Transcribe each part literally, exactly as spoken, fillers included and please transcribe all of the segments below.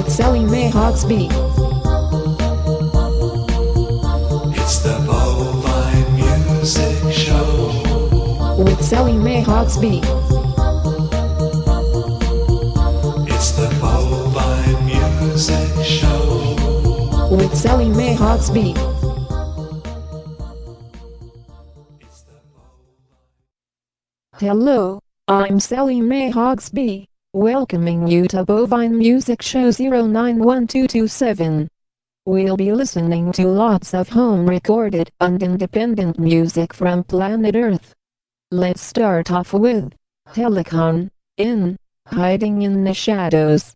with Sally Mae Hawksby. It's the Bovine Music Show with Sally Mae Hawksby. It's the Bovine Music Show with Sally Mae Hawksby. Hello, I'm Sally Mae Hawksby, welcoming you to Bovine Music Show zero nine one two two seven. We'll be listening to lots of home-recorded and independent music from planet Earth. Let's start off with Helicon, in Hiding in the Shadows.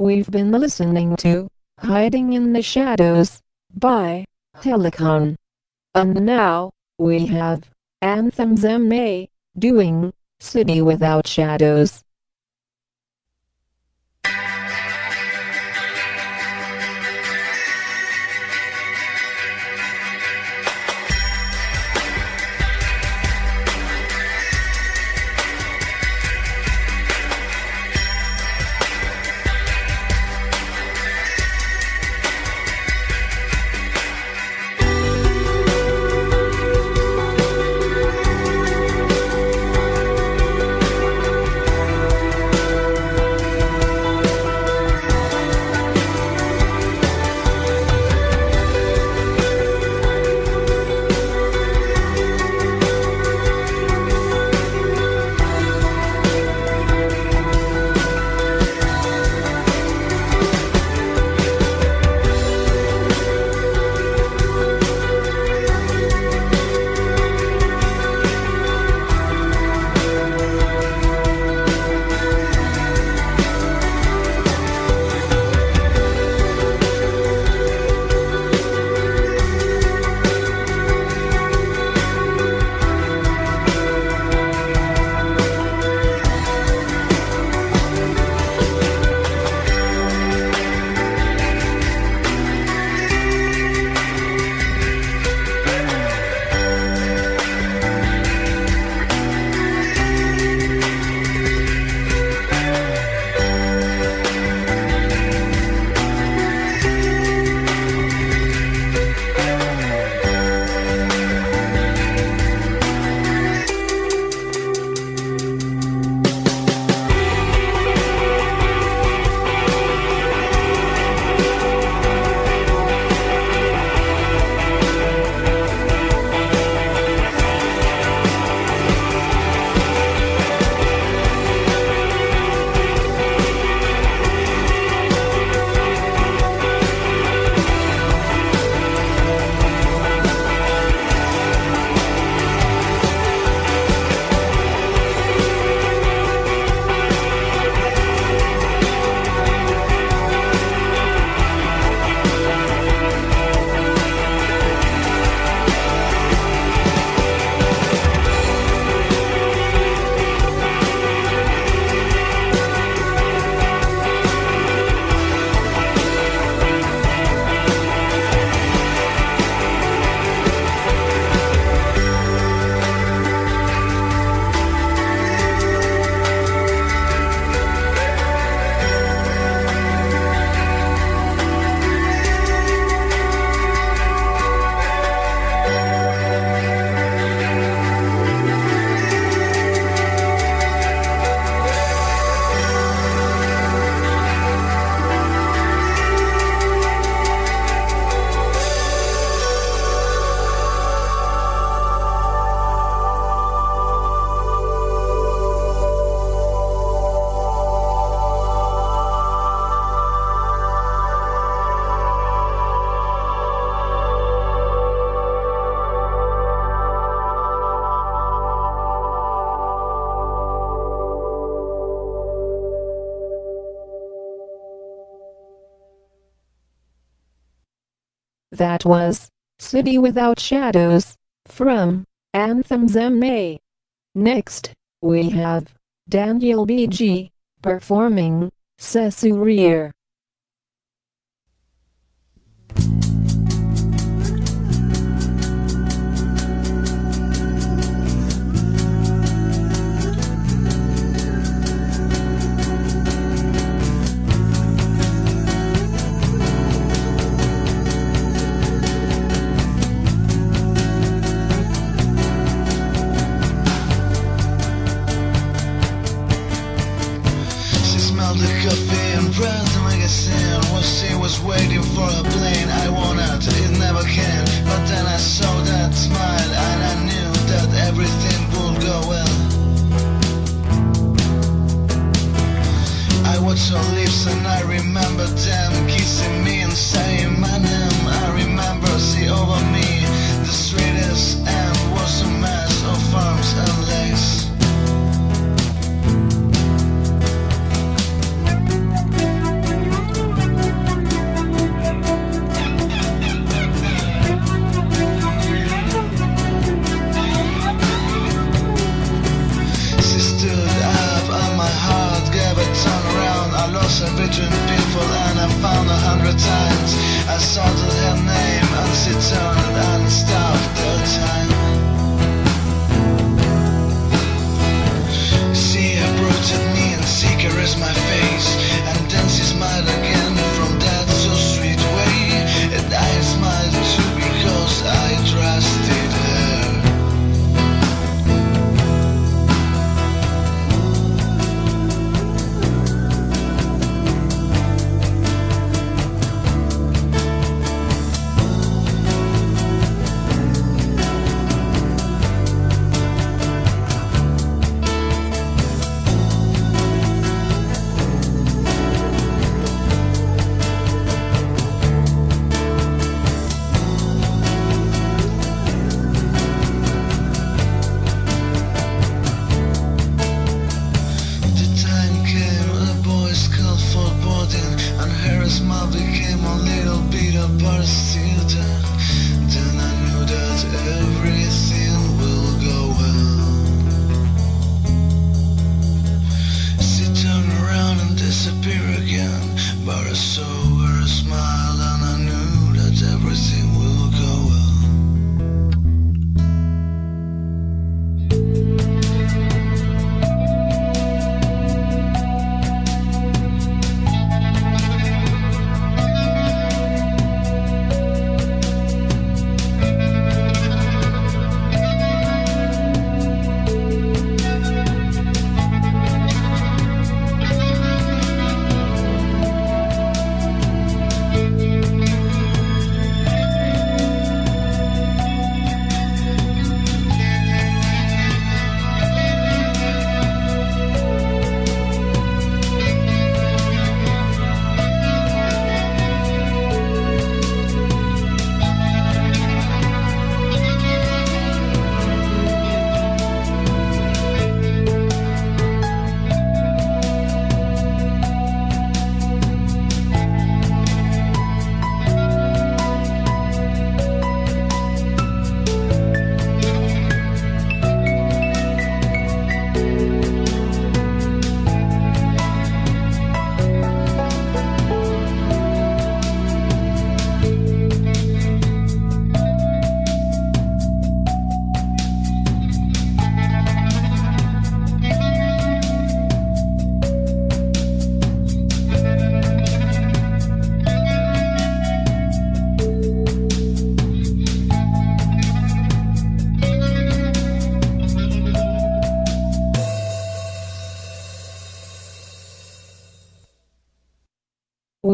We've been listening to Hiding in the Shadows by Helicon. And now, we have Anthem's M A doing City Without Shadows. That was City Without Shadows from Anthem's M A. Next, we have Daniel B G performing Cesurier.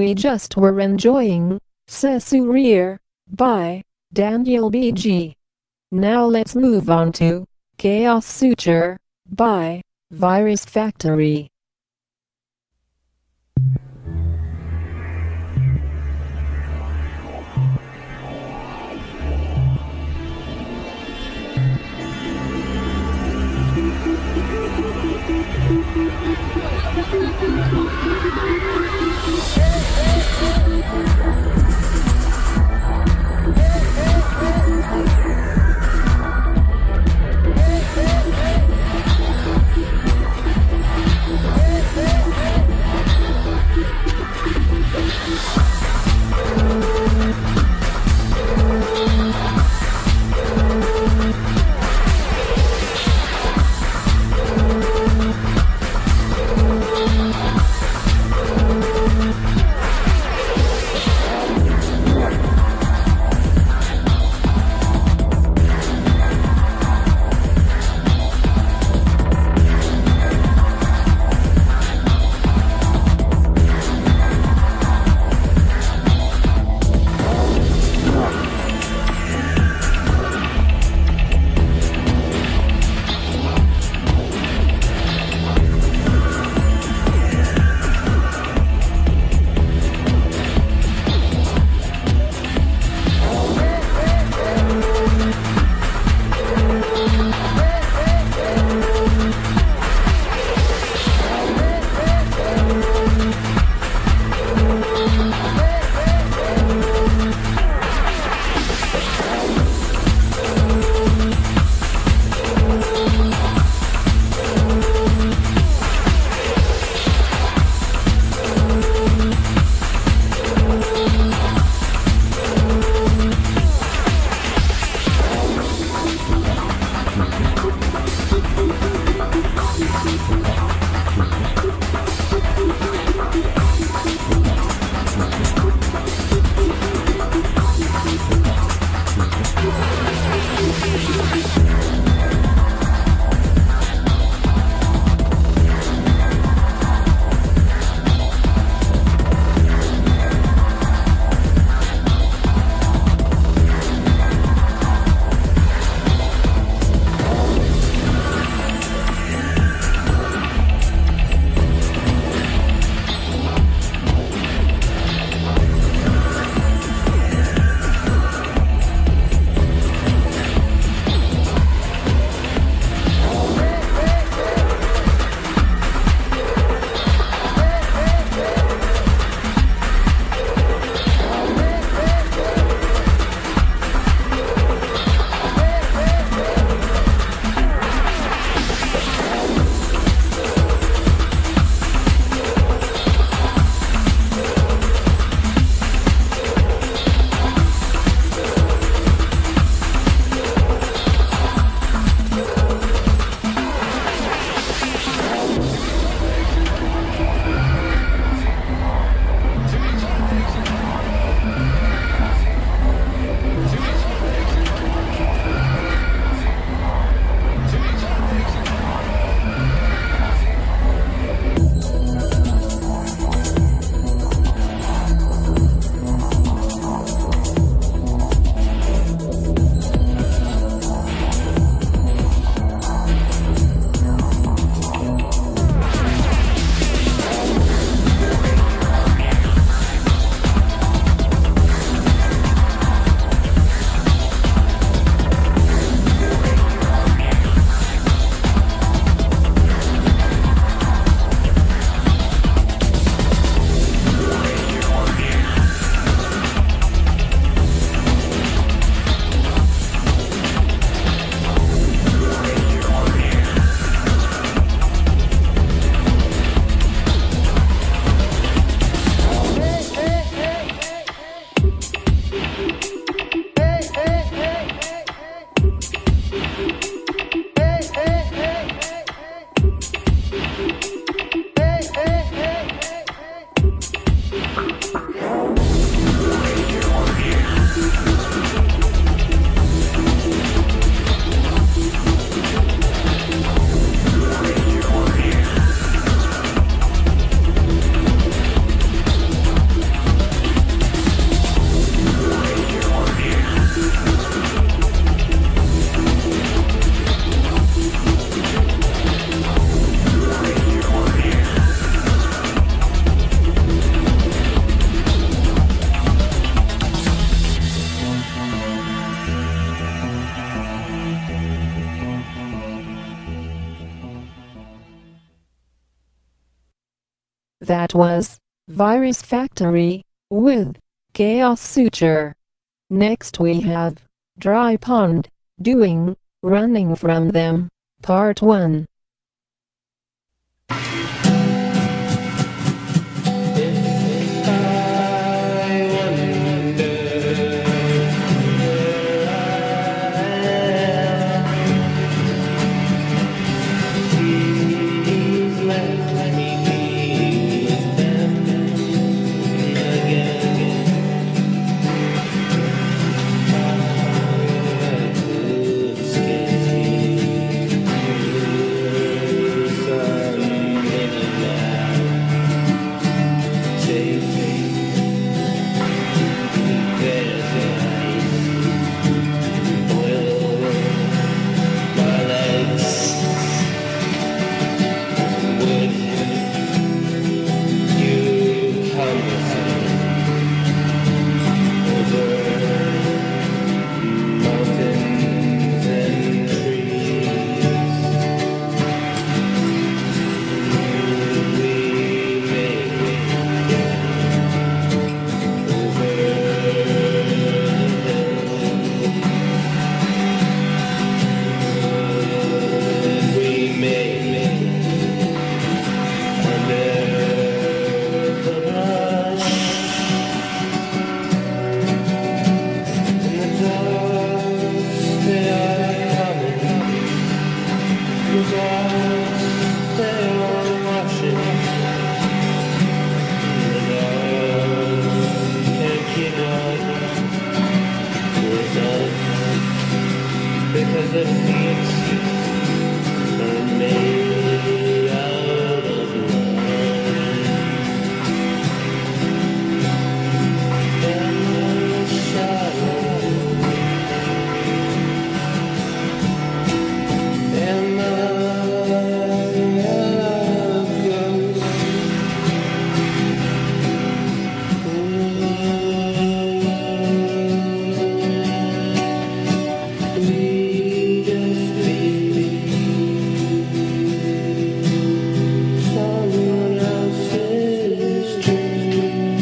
we just were enjoying Cesareer by Daniel B G. Now let's move on to Chaos Suture by Virus Factory. That was Virus Factory with Chaos Suture. Next we have Dry Pond doing Running From Them, Part one. Because the feet are made out of love, and the shadow, and the ghost. We just be someone else's dream.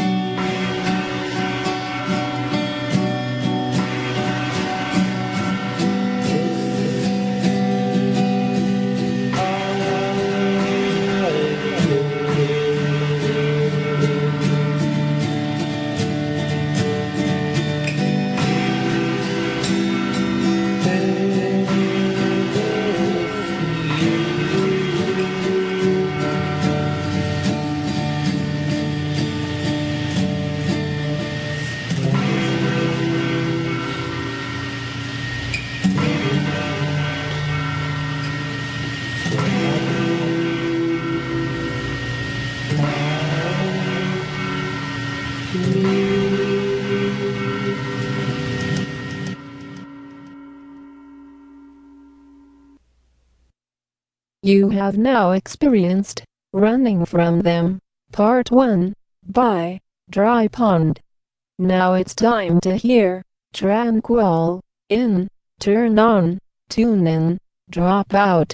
You have now experienced Running From Them, Part one, by Dry Pond. Now it's time to hear Tranquil in, Turn On, Tune In, Drop Out.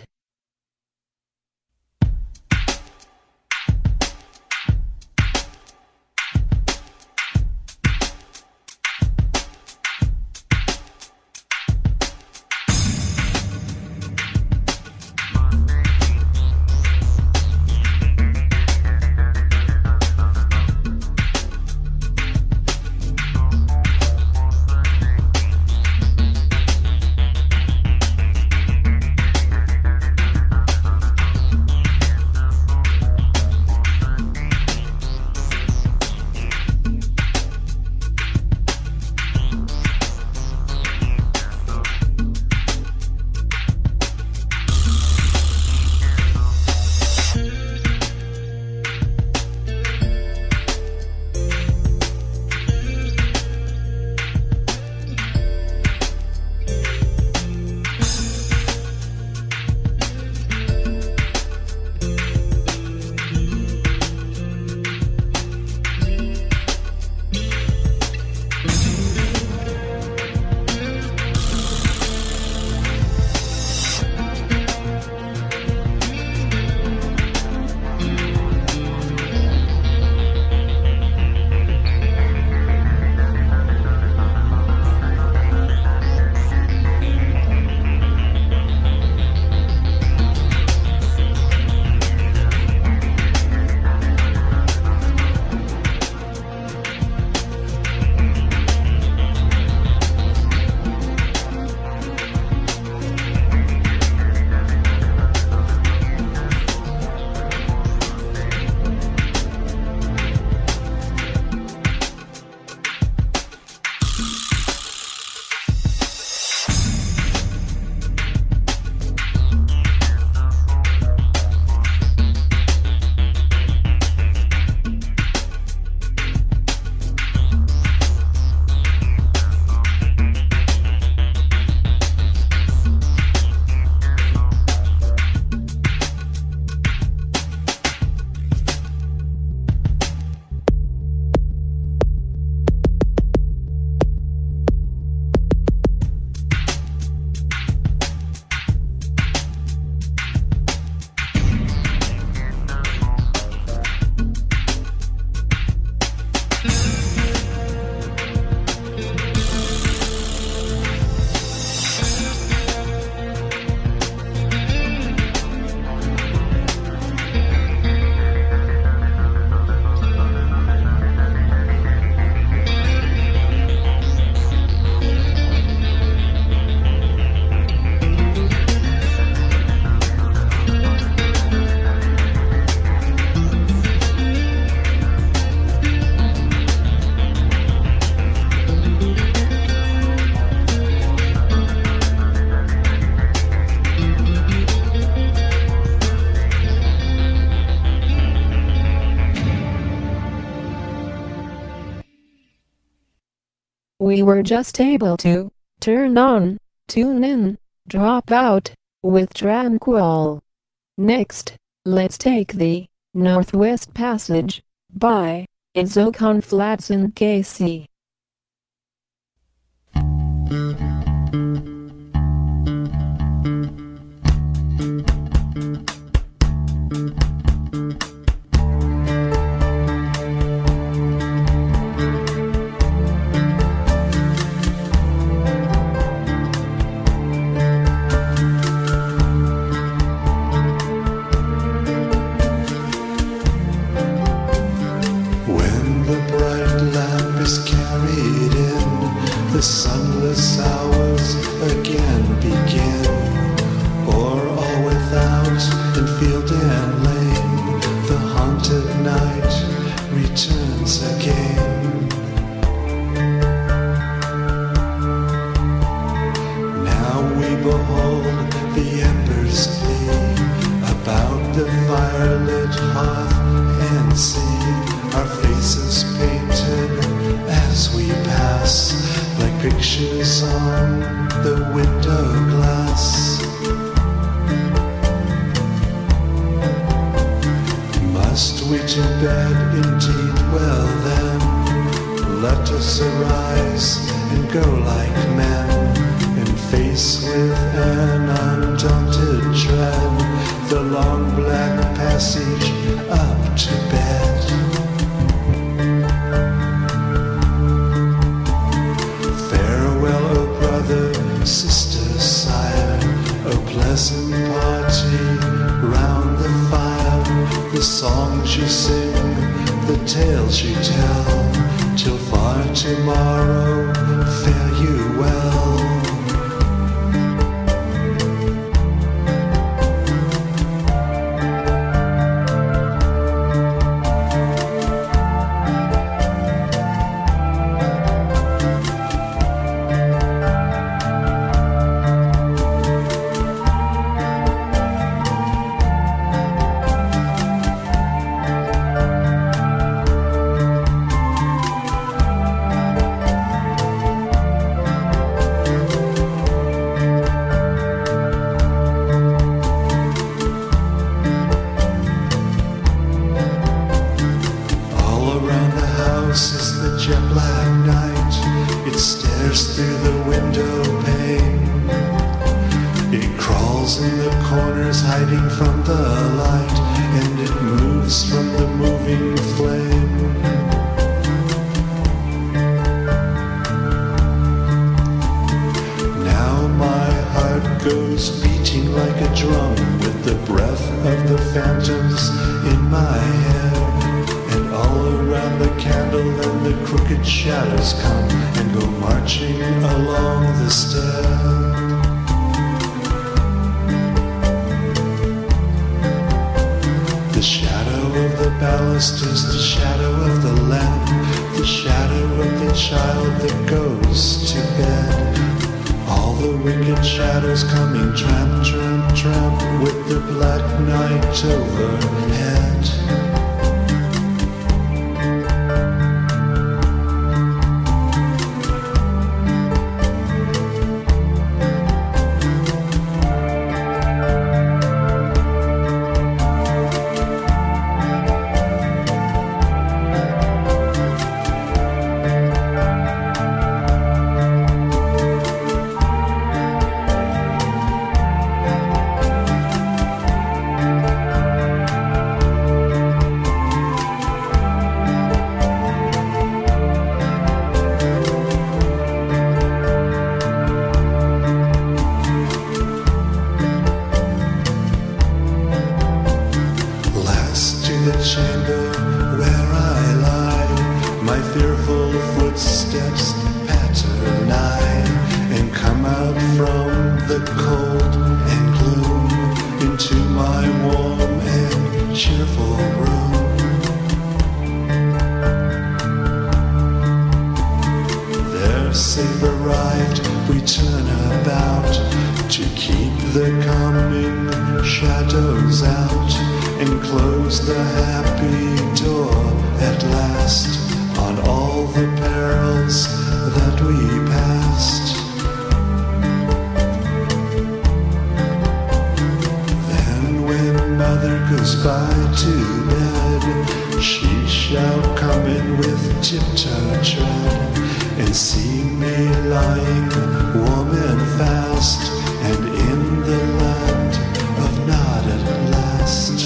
were just able to turn on, tune in, drop out with Tranquil. Next, let's take the Northwest Passage by Izokon Flats and K C. The sunless hours again begin, o'er all without in field and lane, the haunted night returns again. Now we behold the embers gleam about the firelit hearth and see our faces painted as we pass, like pictures on the window glass. Must we to bed indeed? Well then, let us arise and go like men, and face with an undaunted tread the long black passage up to bed. Sister, sire, a pleasant party round the fire, the songs you sing, the tales you tell, till far tomorrow, fare you well. Is the jet black night, it stares through the window pane, it crawls in the corners hiding from the light, and it moves from the moving flame. Now my heart goes beating like a drum with the breath of the phantoms in my hair. All around the candle and the crooked shadows come and go marching along the stair. The shadow of the balusters, the shadow of the lamp, the shadow of the child that goes to bed. All the wicked shadows coming tramp, tramp, tramp with the black night overhead. The chamber where I lie, my fearful footsteps patter nigh, and come out from the cold and gloom into my warm and cheerful room. There safe arrived, we turn about to keep the coming shadows out, and close the happy door at last on all the perils that we passed. Then when mother goes by to bed, she shall come in with tiptoe tread, and see me lying warm and fast, and in the land of Nod at last.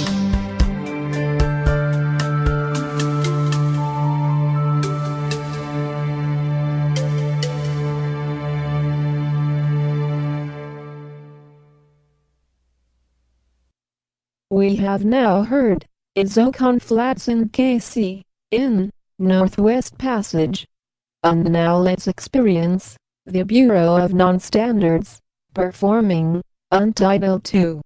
We have now heard Izokon Flats in K C, in Northwest Passage. And now let's experience the Bureau of Non-Standards performing Untitled two.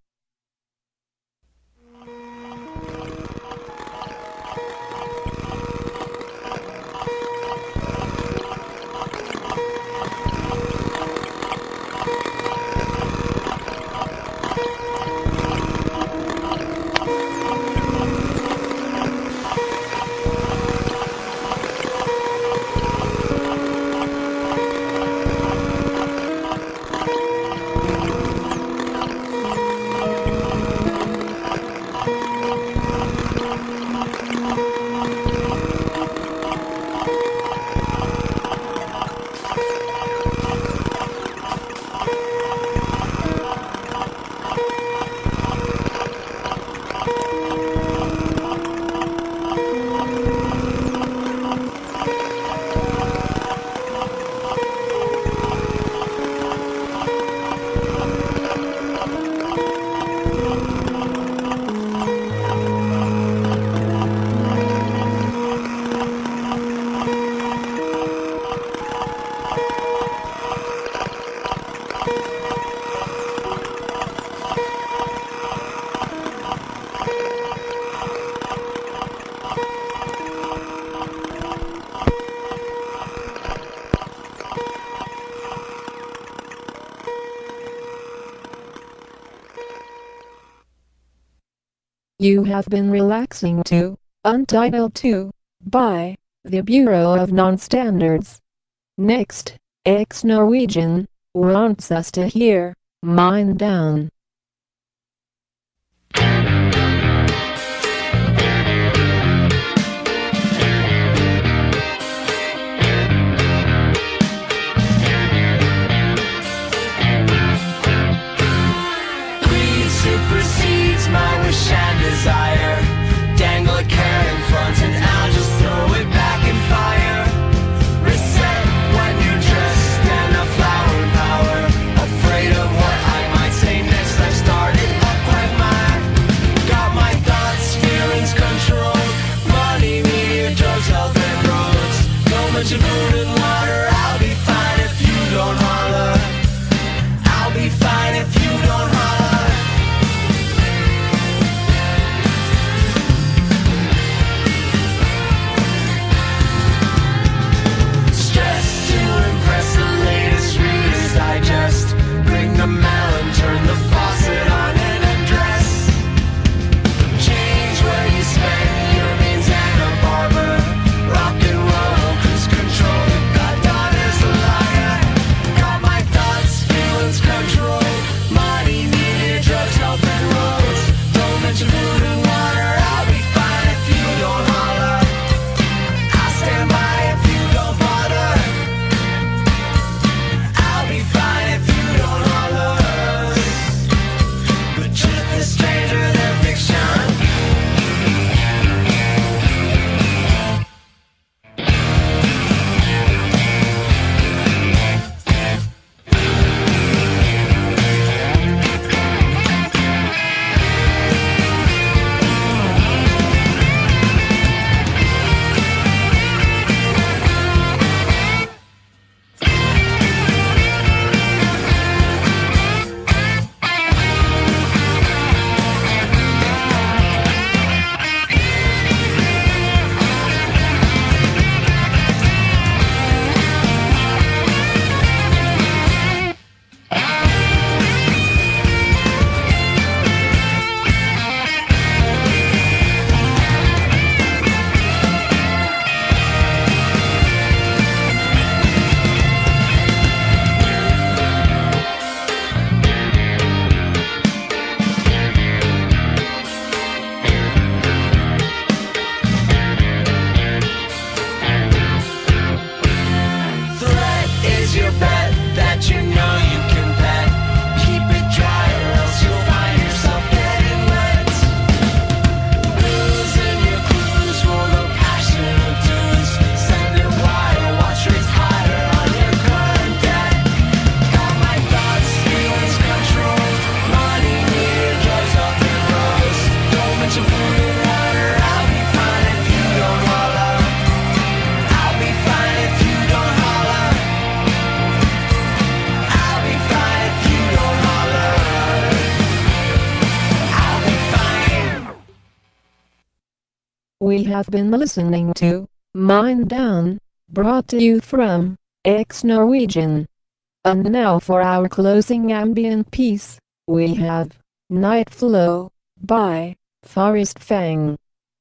You have been relaxing to Untitled two by the Bureau of Non-Standards. Next, Ex-Norwegian wants us to hear Mind Down. Greed supersedes my wish and desire. Dangle a carrot in front and I'll just throw it back in fire. Reset when you're dressed in a flower power. Afraid of what I might say next. We have been listening to Mind Down, brought to you from X Norwegian. And now for our closing ambient piece, we have Night Flow by Forest Fang.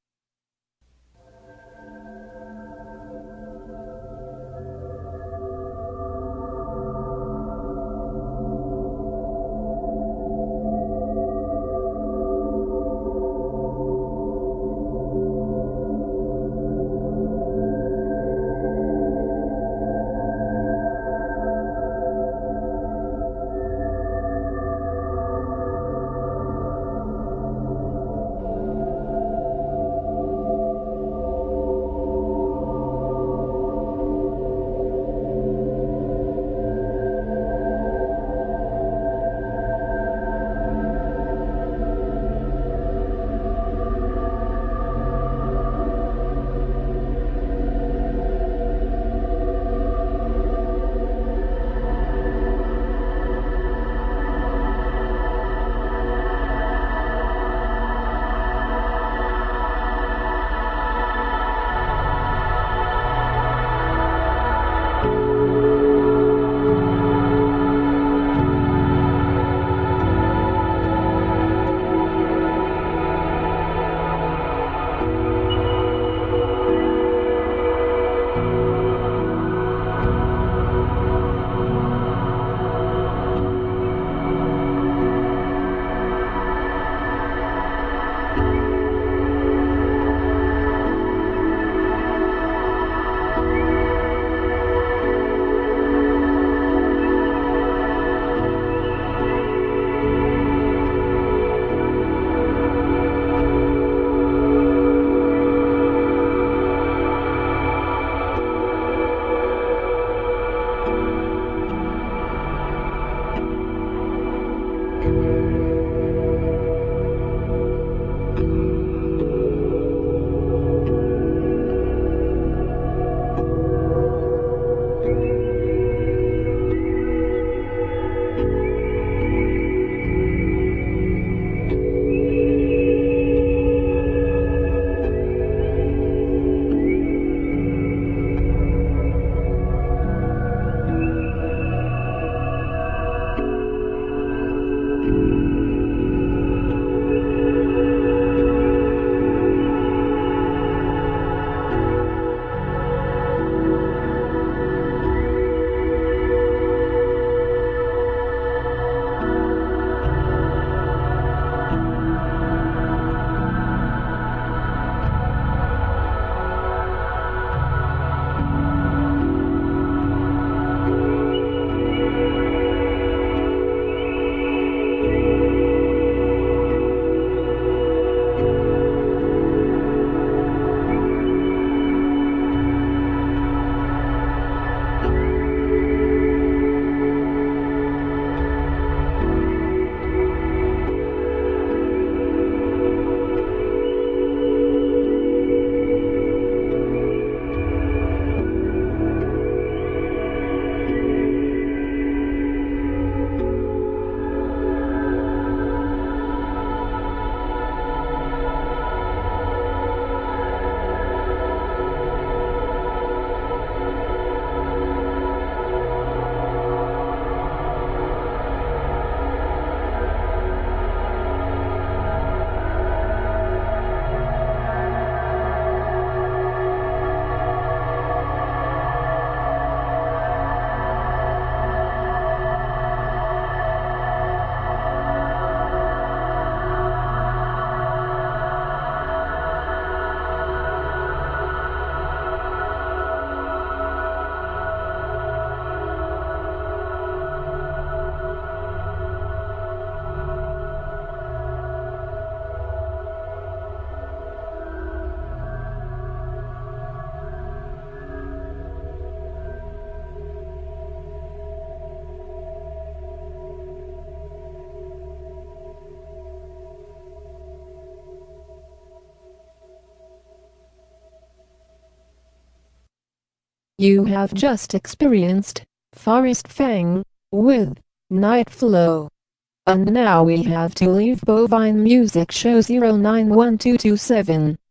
You have just experienced Forest Fang with Night Flow. And now we have to leave Bovine Music Show zero nine one two two seven.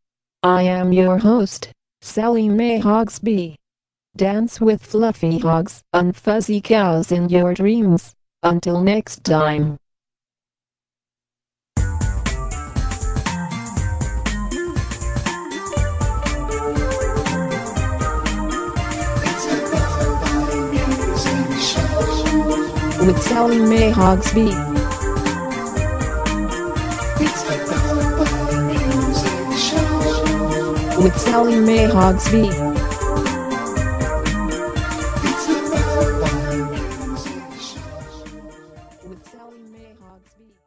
I am your host, Sally Mae Hogsby. Dance with fluffy hogs and fuzzy cows in your dreams. Until next time. With Sally Mae Hogsby. With Sally Mae Hogsby. With Sally Mae Hogsby.